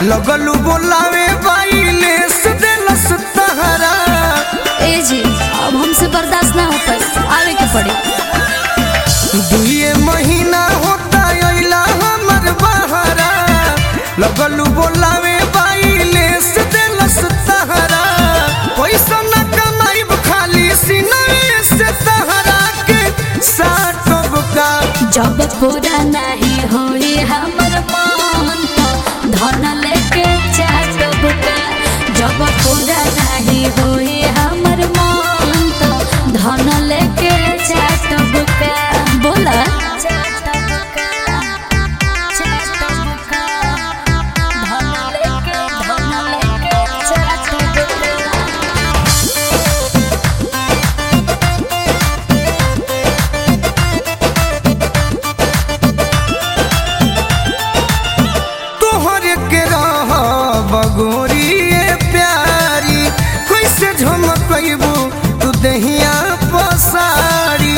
लगलू बोलावे बाइले से दिलस तहरा। ए जी अब हमसे बर्दाश्त ना हो पाए, आवे के पड़े। 2 महीना होता अइला हमर बहरा, लगलू बोलावे बाइले से दिलस तहरा। पैसा न कमाइब खाली सीनवे से तहरा के साटब का। जब पूरा नहीं होई हमर मन तो धन लेके चाटब का। जब पूरा नहीं होई हमर मन तो धन लेके चाटब का। बोला बगोरी प्यारी कैसे झमकबू तू दहिया पसारी।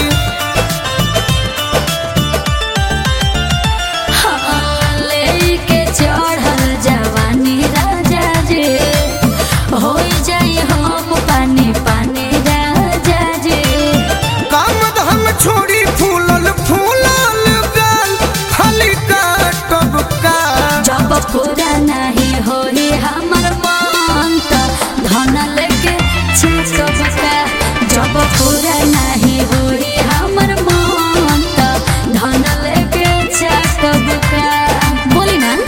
लेके चढ़ल जवानी राजा जे हो जाई हम पानी पानी राजा जे। काम धाम छोड़ी फूलल फूलल गाल खाली काटब का। जब पूरा नहीं होई हमर मन तो धन लेके छीटब का। जब पूरा नहीं होई हमर मन तो धन लेके छीटब का। बोली ना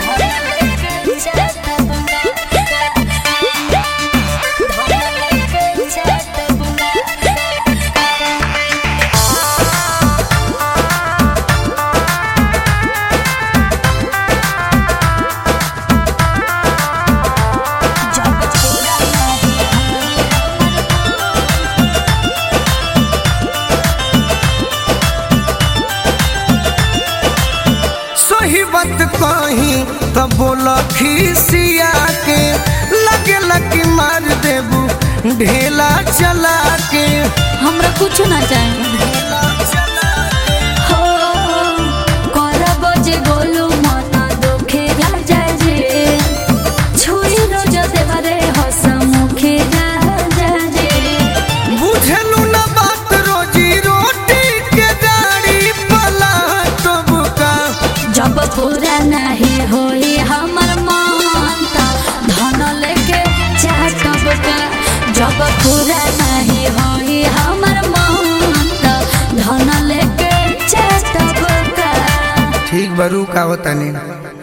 सही बात कही तो बोल खिसिया के, लगे लगी मार देबू ढेला चला के। हमरा कुछ ना चाहिए हो करब जे बोलू मन दुखे राजा जे। छुई रोज देवरे हस मुखे राजा जे। बुझलू ना बात रोजी रोटी के गाड़ी पलाटब का। जब पूरा नहीं होई हमर मन तो धन लेके चाटब का। जब पूरा नहीं होई हमर मन तो धन लेके चाटब का। ठीक बरू का होता नहीं।